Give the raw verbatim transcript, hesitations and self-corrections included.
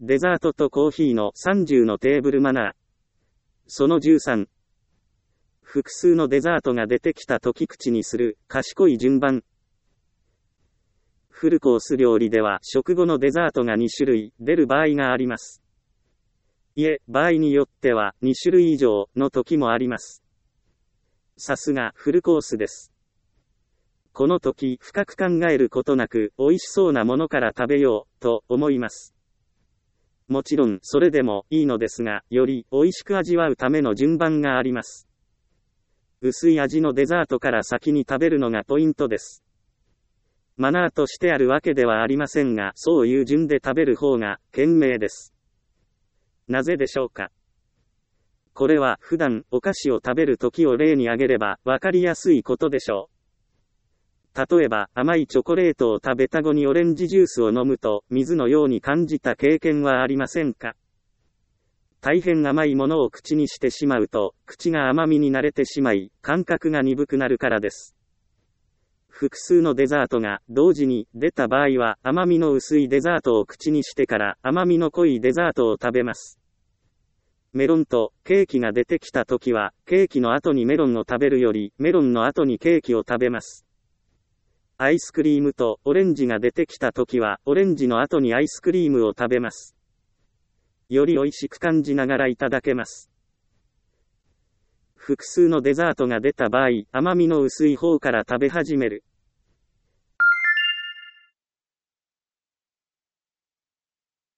デザートとコーヒーのさんじゅうのテーブルマナー。そのじゅうさん。複数のデザートが出てきたとき口にする、賢い順番。フルコース料理では食後のデザートがに種類出る場合があります。いえ、場合によってはに種類以上の時もあります。さすがフルコースです。この時深く考えることなく美味しそうなものから食べようと思います。もちろんそれでもいいのですが、より美味しく味わうための順番があります。薄い味のデザートから先に食べるのがポイントです。マナーとしてあるわけではありませんが、そういう順で食べる方が賢明です。なぜでしょうか。これは普段お菓子を食べる時を例に挙げればわかりやすいことでしょう。例えば甘いチョコレートを食べた後にオレンジジュースを飲むと水のように感じた経験はありませんか。大変甘いものを口にしてしまうと、口が甘みに慣れてしまい、感覚が鈍くなるからです。複数のデザートが同時に出た場合は、甘みの薄いデザートを口にしてから甘みの濃いデザートを食べます。メロンとケーキが出てきたときは、ケーキの後にメロンを食べるより、メロンの後にケーキを食べます。アイスクリームとオレンジが出てきたときは、オレンジの後にアイスクリームを食べます。より美味しく感じながらいただけます。複数のデザートが出た場合、甘みの薄い方から食べ始める。